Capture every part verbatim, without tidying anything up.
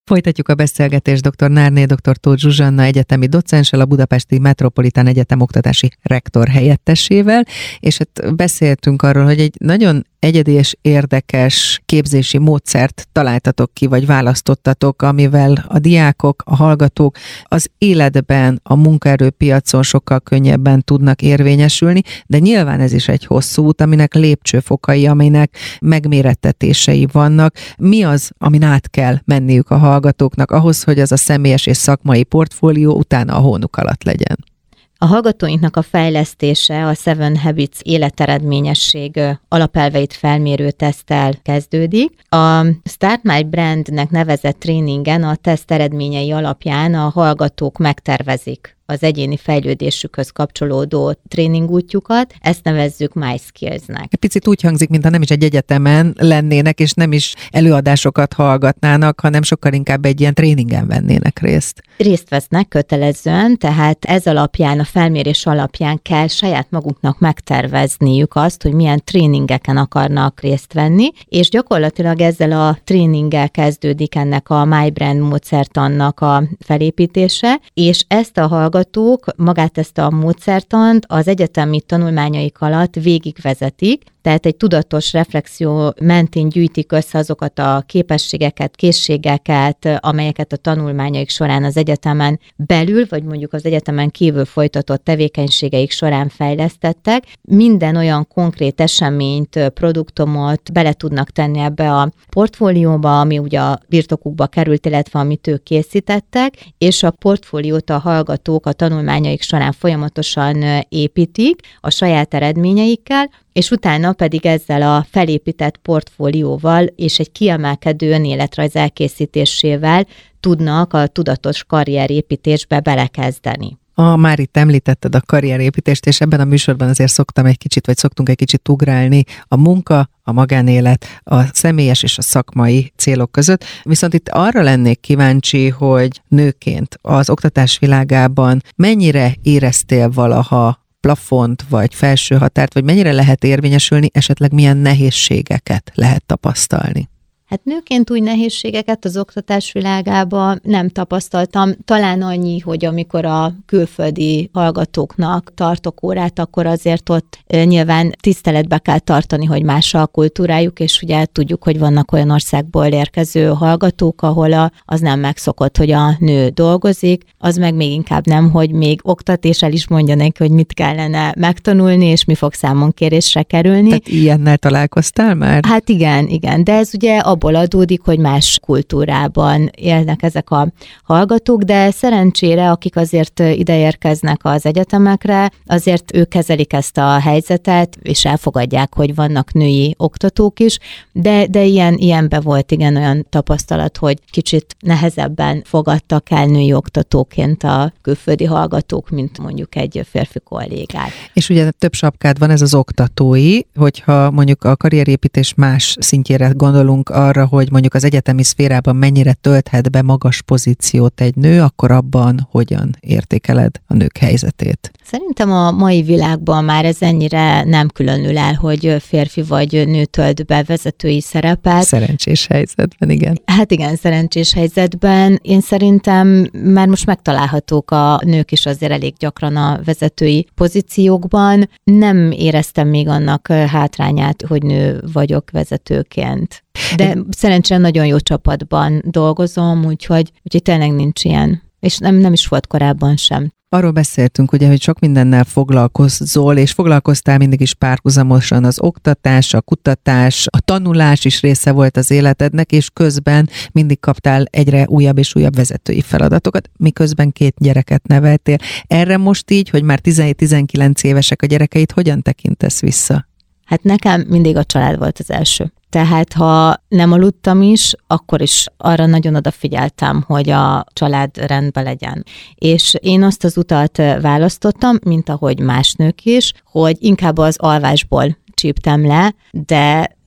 Folytatjuk a beszélgetést dr. Nárné dr. Tóth Zsuzsanna egyetemi docenssel, a Budapesti Metropolitán Egyetem oktatási rektor helyettesével, és hát beszéltünk arról, hogy egy nagyon egyedi és érdekes képzési módszert találtatok ki, vagy választottatok, amivel a diákok, a hallgatók az életben, a munkaerőpiacon sokkal könnyebben tudnak érvényesülni, de nyilván ez is egy hosszú út, aminek lépcsőfokai, aminek megmérettetései vannak. Mi az, amin át kell menniük a hallgatóknak ahhoz, hogy az a személyes és szakmai portfólió utána a hónuk alatt legyen? A hallgatóinknak a fejlesztése a Seven Habits életeredményesség alapelveit felmérő teszttel kezdődik. A Start My Brandnek nevezett tréningen a teszt eredményei alapján a hallgatók megtervezik az egyéni fejlődésükhöz kapcsolódó tréningútjukat, ezt nevezzük My Skills-nek. Egy picit úgy hangzik, mintha nem is egy egyetemen lennének, és nem is előadásokat hallgatnának, hanem sokkal inkább egy ilyen tréningen vennének részt. Részt vesznek kötelezően, tehát ez alapján, a felmérés alapján kell saját maguknak megtervezniük azt, hogy milyen tréningeken akarnak részt venni, és gyakorlatilag ezzel a tréninggel kezdődik ennek a My Brand módszertannak a felépítése, és ezt a hallgatók magát ezt a módszertant az egyetemi tanulmányaik alatt végigvezetik, tehát egy tudatos reflexió mentén gyűjtik össze azokat a képességeket, készségeket, amelyeket a tanulmányaik során az egyetemen belül, vagy mondjuk az egyetemen kívül folytatott tevékenységeik során fejlesztettek. Minden olyan konkrét eseményt, produktumot bele tudnak tenni ebbe a portfólióba, ami ugye a birtokukba került, illetve amit ők készítettek, és a portfóliót a hallgatók a tanulmányaik során folyamatosan építik a saját eredményeikkel, és utána pedig ezzel a felépített portfólióval és egy kiemelkedő önéletrajz elkészítésével tudnak a tudatos karrierépítésbe belekezdeni. A, már itt említetted a karrierépítést, és ebben a műsorban azért szoktam egy kicsit, vagy szoktunk egy kicsit ugrálni a munka, a magánélet, a személyes és a szakmai célok között. Viszont itt arra lennék kíváncsi, hogy nőként az oktatás világában mennyire éreztél valaha plafont, vagy felső határt, vagy mennyire lehet érvényesülni, esetleg milyen nehézségeket lehet tapasztalni? Hát nőként úgy nehézségeket az oktatás világában nem tapasztaltam. Talán annyi, hogy amikor a külföldi hallgatóknak tartok órát, akkor azért ott nyilván tiszteletbe kell tartani, hogy más a kultúrájuk, és ugye tudjuk, hogy vannak olyan országból érkező hallgatók, ahol a, az nem megszokott, hogy a nő dolgozik, az meg még inkább nem, hogy még oktat, és el is mondja neki, hogy mit kellene megtanulni, és mi fog számonkérésre kerülni. Tehát ilyennel találkoztál már? Hát igen, igen, de ez ugye abból adódik, hogy más kultúrában élnek ezek a hallgatók, de szerencsére, akik azért ide érkeznek az egyetemekre, azért ők kezelik ezt a helyzetet, és elfogadják, hogy vannak női oktatók is, de, de ilyen, ilyenbe volt igen olyan tapasztalat, hogy kicsit nehezebben fogadtak el női oktatóként a külföldi hallgatók, mint mondjuk egy férfi kollégák. És ugye több sapkád van, ez az oktatói, hogyha mondjuk a karrierépítés más szintjére gondolunk arra, hogy mondjuk az egyetemi szférában mennyire tölthet be magas pozíciót egy nő, akkor abban hogyan értékeled a nők helyzetét? Szerintem a mai világban már ez ennyire nem különül el, hogy férfi vagy nő tölt be vezetői szerepet. Szerencsés helyzetben, igen. Hát igen, szerencsés helyzetben. Én szerintem már most megtalálhatók a nők is azért elég gyakran a vezetői pozíciókban. Nem éreztem még annak hátrányát, hogy nő vagyok vezetőként. De Egy... szerencsére nagyon jó csapatban dolgozom, úgyhogy, úgyhogy tényleg nincs ilyen. És nem, nem is volt korábban sem. Arról beszéltünk, ugye, hogy sok mindennel foglalkozol, és foglalkoztál mindig is párhuzamosan az oktatás, a kutatás, a tanulás is része volt az életednek, és közben mindig kaptál egyre újabb és újabb vezetői feladatokat, miközben két gyereket neveltél. Erre most így, hogy már tizenhét-tizenkilenc évesek a gyerekeid, hogyan tekintesz vissza? Hát nekem mindig a család volt az első. Tehát ha nem aludtam is, akkor is arra nagyon odafigyeltem, hogy a család rendben legyen. És én azt az utat választottam, mint ahogy más nők is, hogy inkább az alvásból csíptem le, de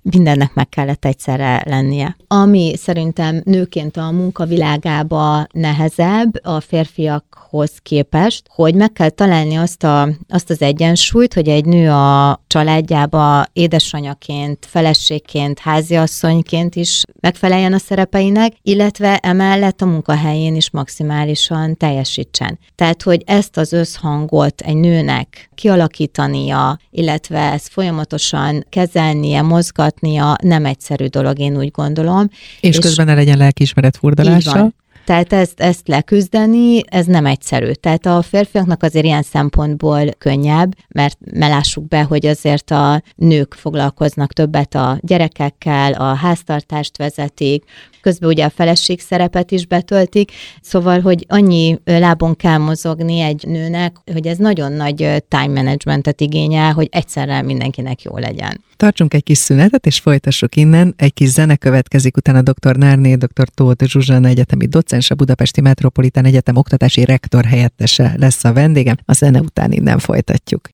mindennek meg kellett egyszerre lennie. Ami szerintem nőként a munkavilágába nehezebb a férfiakhoz képest, hogy meg kell találni azt, a, azt az egyensúlyt, hogy egy nő a családjába édesanyaként, feleségként, háziasszonyként is megfeleljen a szerepeinek, illetve emellett a munkahelyén is maximálisan teljesítsen. Tehát, hogy ezt az összhangot egy nőnek kialakítania, illetve ezt folyamatosan kezelnie, mozgatnia nem egyszerű dolog, én úgy gondolom. És, és közben ne legyen lelkiismeret furdalása. Tehát ezt, ezt leküzdeni, ez nem egyszerű. Tehát a férfiaknak azért ilyen szempontból könnyebb, mert lássuk be, hogy azért a nők foglalkoznak többet a gyerekekkel, a háztartást vezetik, közben ugye a feleség szerepet is betöltik, szóval, hogy annyi lábon kell mozogni egy nőnek, hogy ez nagyon nagy time managementet igényel, hogy egyszerre mindenkinek jó legyen. Tartsunk egy kis szünetet, és folytassuk innen. Egy kis zene következik, utána dr. Nárné, dr. Tóth Zsuzsanna egyetemi docens, a Budapesti Metropolitán Egyetem oktatási rektor helyettese lesz a vendégem. A zene után innen folytatjuk.